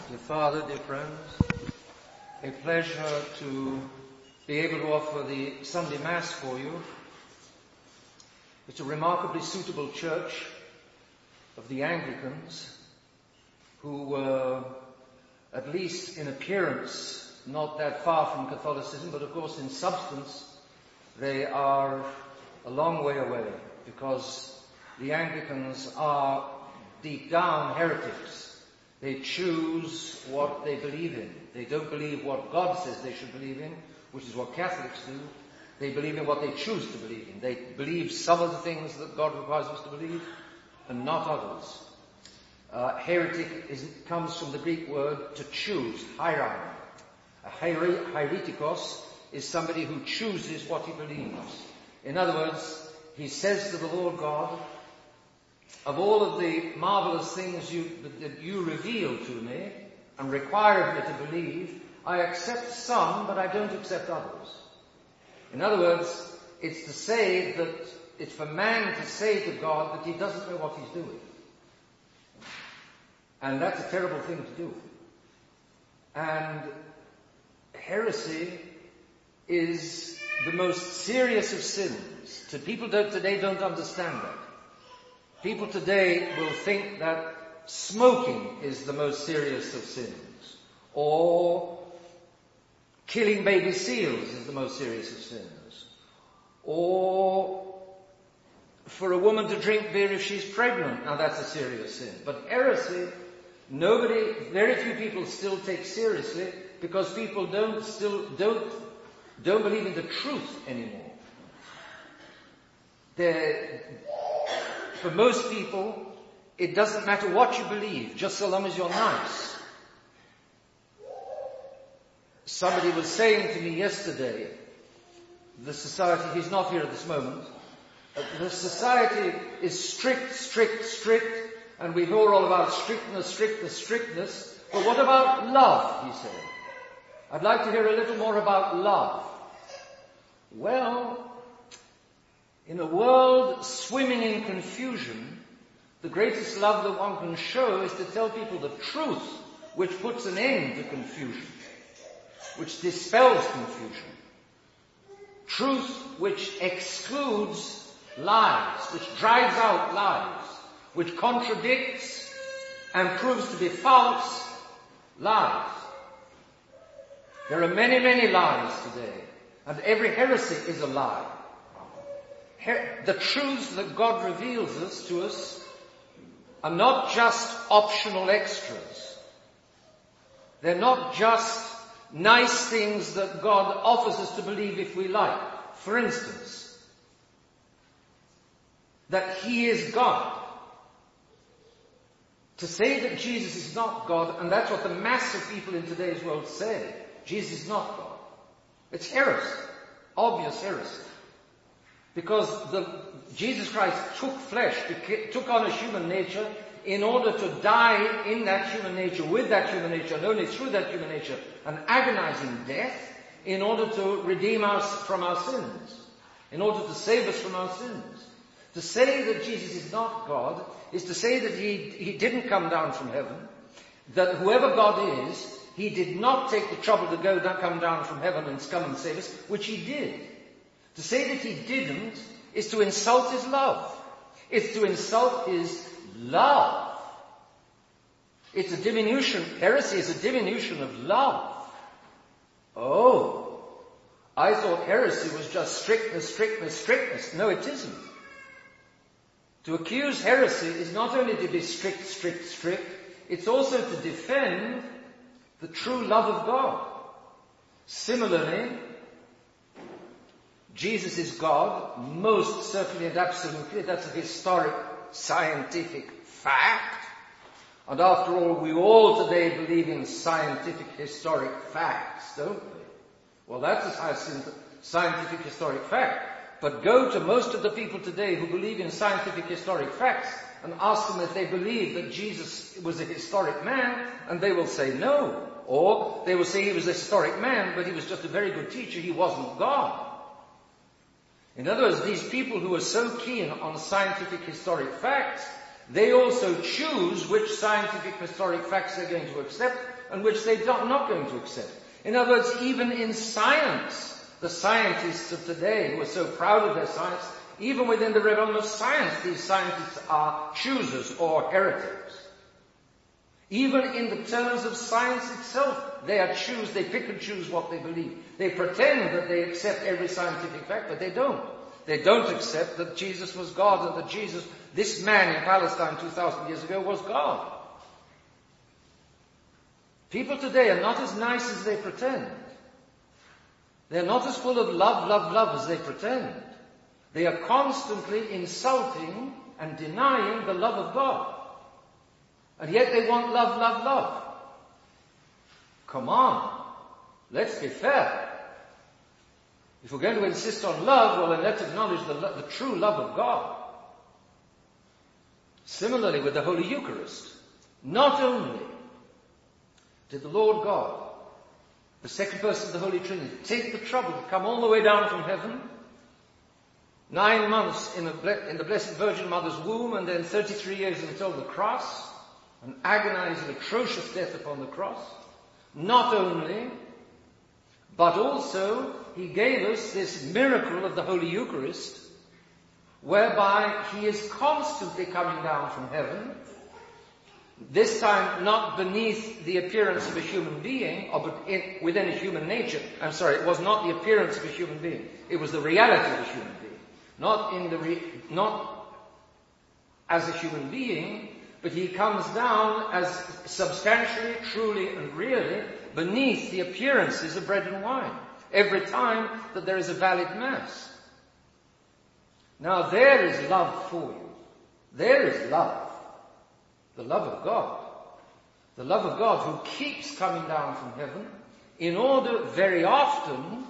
Dear Father, dear friends, a pleasure to be able to offer the Sunday Mass for you. It's a remarkably suitable church of the Anglicans, who were, at least in appearance, not that far from Catholicism, but of course in substance they are a long way away, because the Anglicans are deep down heretics. They choose what they believe in. They don't believe what God says they should believe in, which is what Catholics do. They believe in what they choose to believe in. They believe some of the things that God requires us to believe, and not others. Heretic comes from the Greek word to choose, hieron. A heretikos is somebody who chooses what he believes. In other words, he says to the Lord God, of all of the marvelous things that you reveal to me and require of me to believe, I accept some, but I don't accept others. In other words, it's to say that it's for man to say to God that he doesn't know what he's doing. And that's a terrible thing to do. And heresy is the most serious of sins. People today don't understand that. People today will think that smoking is the most serious of sins, or killing baby seals is the most serious of sins, or for a woman to drink beer if she's pregnant, now that's a serious sin. But heresy, very few people still take seriously, because people don't believe in the truth anymore. For most people, it doesn't matter what you believe, just so long as you're nice. Somebody was saying to me yesterday, the society, he's not here at this moment, the society is strict, and we hear all about strictness, but what about love, he said. I'd like to hear a little more about love. Well, in a world swimming in confusion, the greatest love that one can show is to tell people the truth, which puts an end to confusion, which dispels confusion. Truth which excludes lies, which drives out lies, which contradicts and proves to be false lies. There are many, many lies today, and every heresy is a lie. The truths that God reveals to us are not just optional extras. They're not just nice things that God offers us to believe if we like. For instance, that He is God. To say that Jesus is not God, and that's what the mass of people in today's world say, Jesus is not God. It's heresy. Obvious heresy. Because Jesus Christ took flesh, took on a human nature in order to die in that human nature, with that human nature, and only through that human nature, an agonizing death, in order to redeem us from our sins, in order to save us from our sins. To say that Jesus is not God is to say that He didn't come down from heaven, that whoever God is, He did not take the trouble to come down from heaven and come and save us, which He did. To say that He didn't is to insult His love. It's to insult His love. It's a diminution. Heresy is a diminution of love. Oh, I thought heresy was just strictness. No, it isn't. To accuse heresy is not only to be strict, it's also to defend the true love of God. Similarly, Jesus is God, most certainly and absolutely. That's a historic, scientific fact. And after all, we all today believe in scientific, historic facts, don't we? Well, that's a scientific, historic fact. But go to most of the people today who believe in scientific, historic facts and ask them if they believe that Jesus was a historic man, and they will say no. Or they will say he was a historic man, but he was just a very good teacher. He wasn't God. In other words, these people who are so keen on scientific historic facts, they also choose which scientific historic facts they're going to accept and which they're not going to accept. In other words, even in science, the scientists of today who are so proud of their science, even within the realm of science, these scientists are choosers or heretics. Even in the terms of science itself, they pick and choose what they believe. They pretend that they accept every scientific fact, but they don't. They don't accept that Jesus was God and that this man in Palestine 2,000 years ago, was God. People today are not as nice as they pretend. They're not as full of love as they pretend. They are constantly insulting and denying the love of God. And yet they want love. Come on. Let's be fair. If we're going to insist on love, well then let's acknowledge the true love of God. Similarly with the Holy Eucharist. Not only did the Lord God, the second person of the Holy Trinity, take the trouble to come all the way down from heaven, 9 months in the Blessed Virgin Mother's womb, and then 33 years until the cross, an agonizing, atrocious death upon the cross. Not only, but also he gave us this miracle of the Holy Eucharist, whereby he is constantly coming down from heaven, this time not beneath the appearance of a human being, but within a human nature. I'm sorry, it was not the appearance of a human being. It was the reality of a human being. Not as a human being, but he comes down as substantially, truly, and really beneath the appearances of bread and wine. Every time that there is a valid Mass. Now there is love for you. There is love. The love of God. The love of God who keeps coming down from heaven in order very often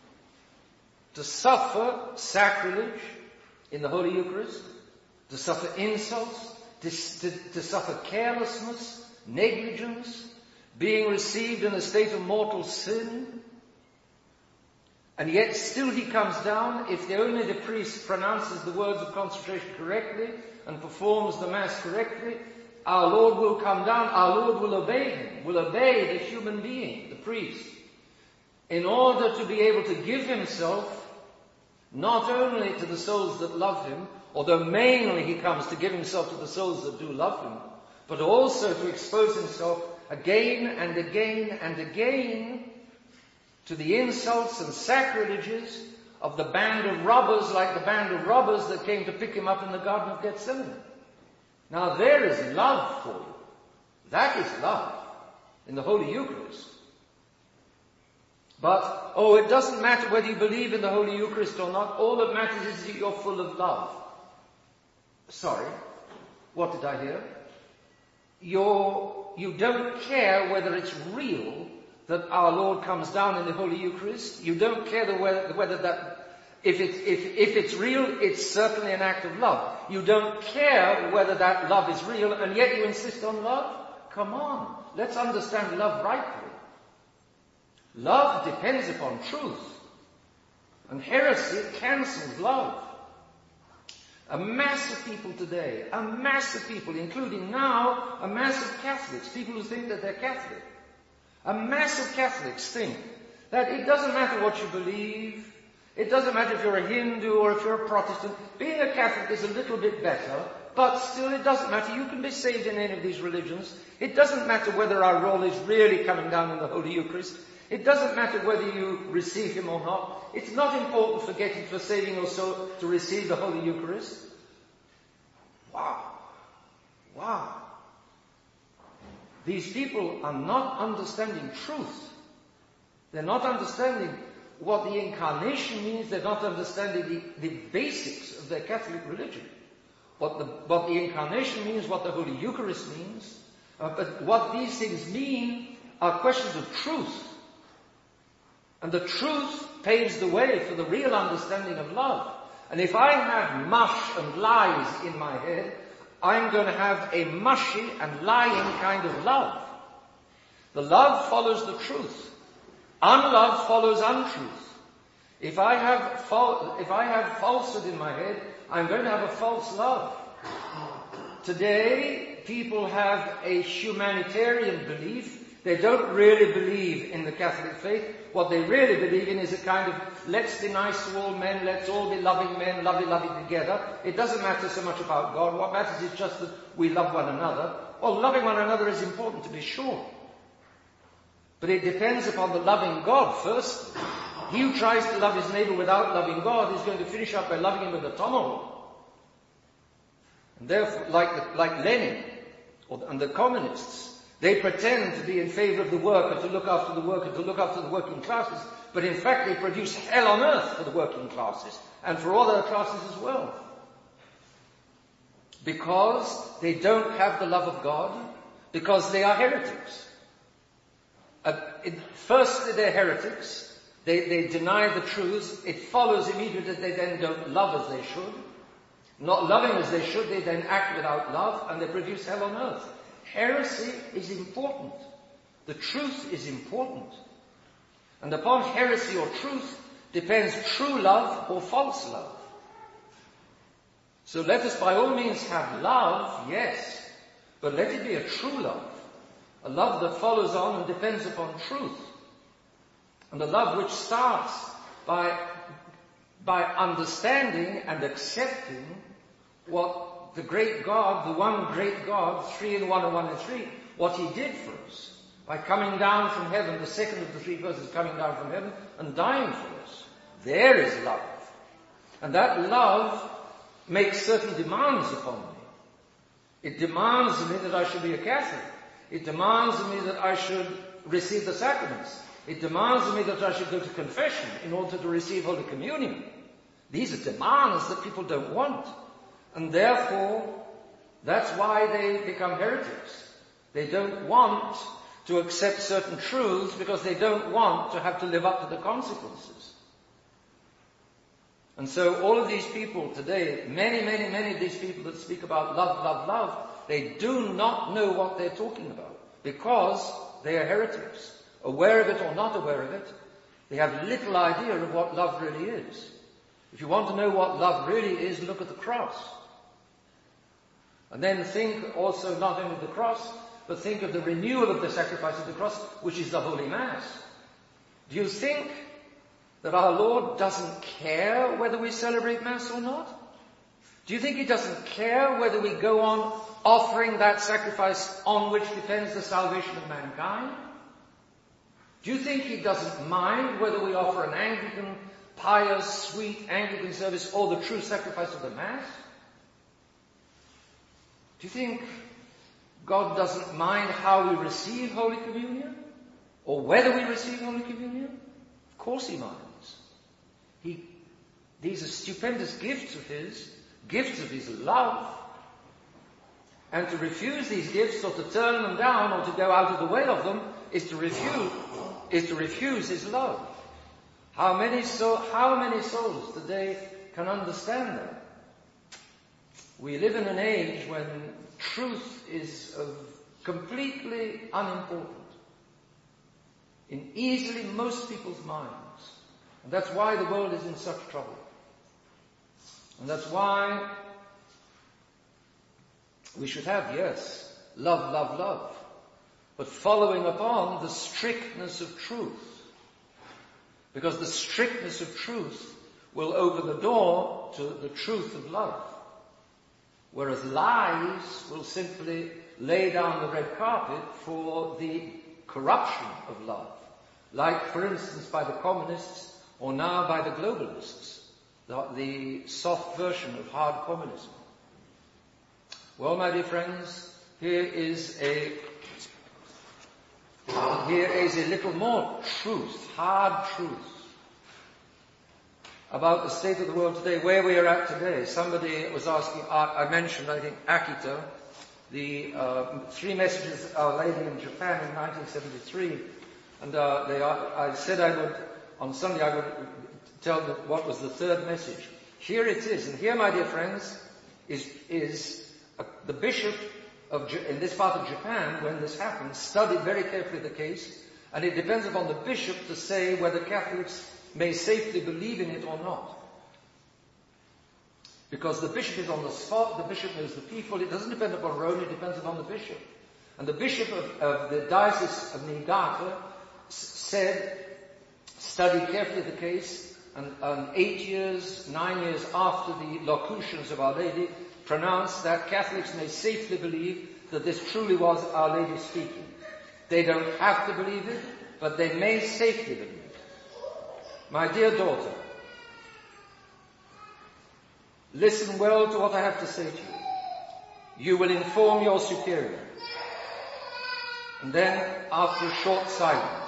to suffer sacrilege in the Holy Eucharist, to suffer insults, to suffer carelessness, negligence, being received in a state of mortal sin. And yet still he comes down if only the priest pronounces the words of consecration correctly and performs the Mass correctly. Our Lord will come down, our Lord will obey him, will obey the human being, the priest, in order to be able to give himself not only to the souls that love him, although mainly he comes to give himself to the souls that do love him, but also to expose himself again and again and again to the insults and sacrileges of the band of robbers, like the band of robbers that came to pick him up in the Garden of Gethsemane. Now there is love for you. That is love in the Holy Eucharist. But, it doesn't matter whether you believe in the Holy Eucharist or not. All that matters is that you're full of love. Sorry, what did I hear? You don't care whether it's real that our Lord comes down in the Holy Eucharist. You don't care whether that, if it's real, it's certainly an act of love. You don't care whether that love is real, and yet you insist on love? Come on, let's understand love rightly. Love depends upon truth, and heresy cancels love. A mass of people today, including now a mass of Catholics, people who think that they're Catholic. A mass of Catholics think that it doesn't matter what you believe, it doesn't matter if you're a Hindu or if you're a Protestant. Being a Catholic is a little bit better, but still it doesn't matter. You can be saved in any of these religions. It doesn't matter whether our role is really coming down in the Holy Eucharist. It doesn't matter whether you receive him or not. It's not important for saving your soul to receive the Holy Eucharist. Wow. These people are not understanding truth. They're not understanding what the Incarnation means. They're not understanding the basics of their Catholic religion. What the Incarnation means, what the Holy Eucharist means. But what these things mean are questions of truth. And the truth paves the way for the real understanding of love. And if I have mush and lies in my head, I'm going to have a mushy and lying kind of love. The love follows the truth. Unlove follows untruth. If I have falsehood in my head, I'm going to have a false love. Today, people have a humanitarian belief They don't really believe in the Catholic faith. What they really believe in is a kind of, let's be nice to all men, let's all be loving men, lovey together. It doesn't matter so much about God. What matters is just that we love one another. Well, loving one another is important, to be sure. But it depends upon the loving God first. He who tries to love his neighbor without loving God is going to finish up by loving him with a tomahawk. And therefore, like Lenin and the communists, they pretend to be in favor of the worker, to look after the worker, to look after the working classes, but in fact they produce hell on earth for the working classes and for all other classes as well. Because they don't have the love of God, because they are heretics. Firstly, they're heretics. They deny the truths. It follows immediately that they then don't love as they should. Not loving as they should, they then act without love, and they produce hell on earth. Heresy is important. The truth is important. And upon heresy or truth depends true love or false love. So let us by all means have love, yes, but let it be a true love. A love that follows on and depends upon truth. And a love which starts by understanding and accepting what the great God, the one great God, 3 in 1 and 1 in 3, what he did for us by coming down from heaven, the second of the three persons coming down from heaven and dying for us. There is love. And that love makes certain demands upon me. It demands of me that I should be a Catholic. It demands of me that I should receive the sacraments. It demands of me that I should go to confession in order to receive Holy Communion. These are demands that people don't want. And therefore, that's why they become heretics. They don't want to accept certain truths because they don't want to have to live up to the consequences. And so all of these people today, many of these people that speak about love, they do not know what they're talking about because they are heretics. Aware of it or not aware of it, they have little idea of what love really is. If you want to know what love really is, look at the cross. And then think also not only of the cross, but think of the renewal of the sacrifice of the cross, which is the Holy Mass. Do you think that our Lord doesn't care whether we celebrate Mass or not? Do you think he doesn't care whether we go on offering that sacrifice on which depends the salvation of mankind? Do you think he doesn't mind whether we offer an Anglican, pious, sweet Anglican service or the true sacrifice of the Mass? Do you think God doesn't mind how we receive Holy Communion? Or whether we receive Holy Communion? Of course he minds. These are stupendous gifts of his love. And to refuse these gifts or to turn them down or to go out of the way of them is to refuse his love. How many souls today can understand that? We live in an age when truth is completely unimportant in easily most people's minds. And that's why the world is in such trouble. And that's why we should have, yes, love, but following upon the strictness of truth. Because the strictness of truth will open the door to the truth of love. Whereas lies will simply lay down the red carpet for the corruption of love. Like, for instance, by the communists or now by the globalists. The soft version of hard communism. Well, my dear friends, here is a little more truth, hard truth, about the state of the world today, where we are at today. Somebody was asking, I mentioned, I think, Akita, the 3 messages of Our Lady in Japan in 1973, and I said on Sunday I would tell them what was the 3rd message. Here it is, and here, my dear friends, is the bishop in this part of Japan, when this happened, studied very carefully the case, and it depends upon the bishop to say whether Catholics may safely believe in it or not. Because the bishop is on the spot, the bishop knows the people, it doesn't depend upon Rome, it depends upon the bishop. And the bishop of the diocese of Niigata said, studied carefully the case, and 9 years after the locutions of Our Lady, pronounced that Catholics may safely believe that this truly was Our Lady speaking. They don't have to believe it, but they may safely believe it. My dear daughter, listen well to what I have to say to you. You will inform your superior. And then, after a short silence,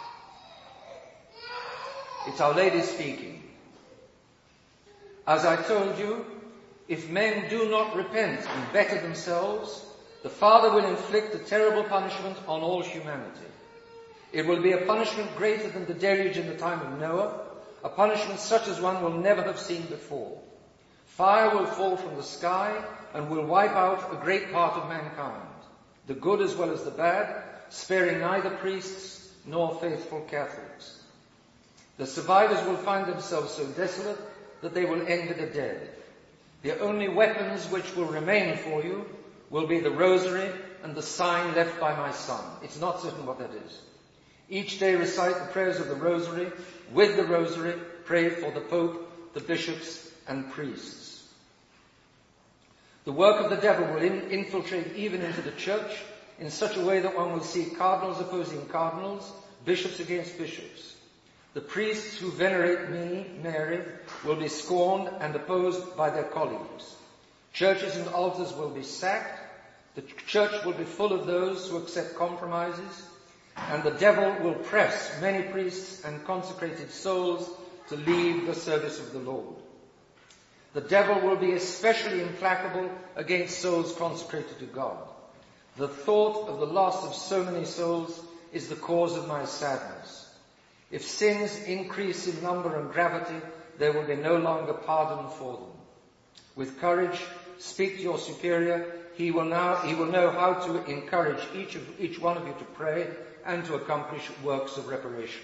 it's Our Lady speaking. As I told you, if men do not repent and better themselves, the Father will inflict a terrible punishment on all humanity. It will be a punishment greater than the deluge in the time of Noah, a punishment such as one will never have seen before. Fire will fall from the sky and will wipe out a great part of mankind, the good as well as the bad, sparing neither priests nor faithful Catholics. The survivors will find themselves so desolate that they will end the dead. The only weapons which will remain for you will be the rosary and the sign left by my son. It's not certain what that is. Each day recite the prayers of the rosary. With the rosary, pray for the Pope, the bishops, and priests. The work of the devil will infiltrate even into the church in such a way that one will see cardinals opposing cardinals, bishops against bishops. The priests who venerate me, Mary, will be scorned and opposed by their colleagues. Churches and altars will be sacked. The church will be full of those who accept compromises. And the devil will press many priests and consecrated souls to leave the service of the Lord. The devil will be especially implacable against souls consecrated to God. The thought of the loss of so many souls is the cause of my sadness. If sins increase in number and gravity, there will be no longer pardon for them. With courage, speak to your superior. He will know how to encourage each one of you to pray and to accomplish works of reparation.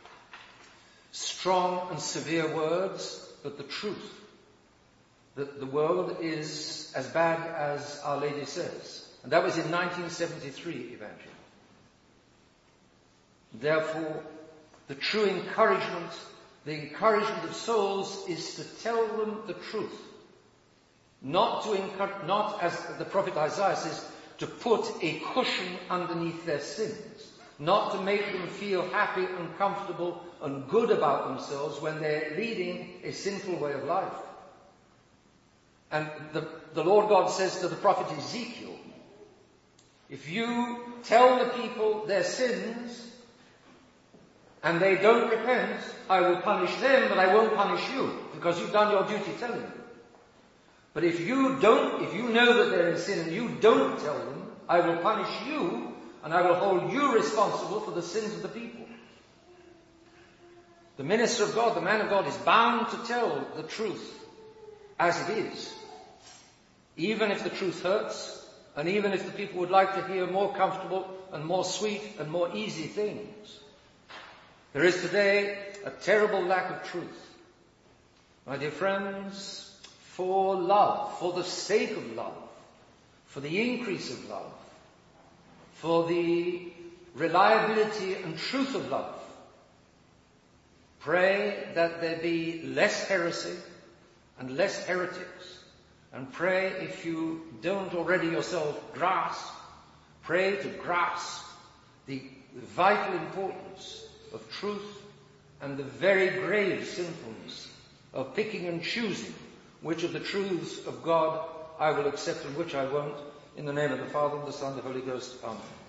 Strong and severe words, but the truth. That the world is as bad as Our Lady says. And that was in 1973, eventually. Therefore, the true encouragement, the encouragement of souls, is to tell them the truth. Not as the prophet Isaiah says, to put a cushion underneath their sins. Not to make them feel happy and comfortable and good about themselves when they're leading a sinful way of life. And the Lord God says to the prophet Ezekiel, if you tell the people their sins and they don't repent, I will punish them, but I won't punish you, because you've done your duty telling them. But if you know that they're in sin and you don't tell them, I will punish you, and I will hold you responsible for the sins of the people. The minister of God, the man of God, is bound to tell the truth as it is. Even if the truth hurts, and even if the people would like to hear more comfortable and more sweet and more easy things. There is today a terrible lack of truth. My dear friends, for love, for the sake of love, for the increase of love, for the reliability and truth of love, pray that there be less heresy and less heretics. And pray, if you don't already yourself grasp, pray to grasp the vital importance of truth and the very grave sinfulness of picking and choosing which of the truths of God I will accept and which I won't. In the name of the Father, and the Son, and the Holy Ghost. Amen.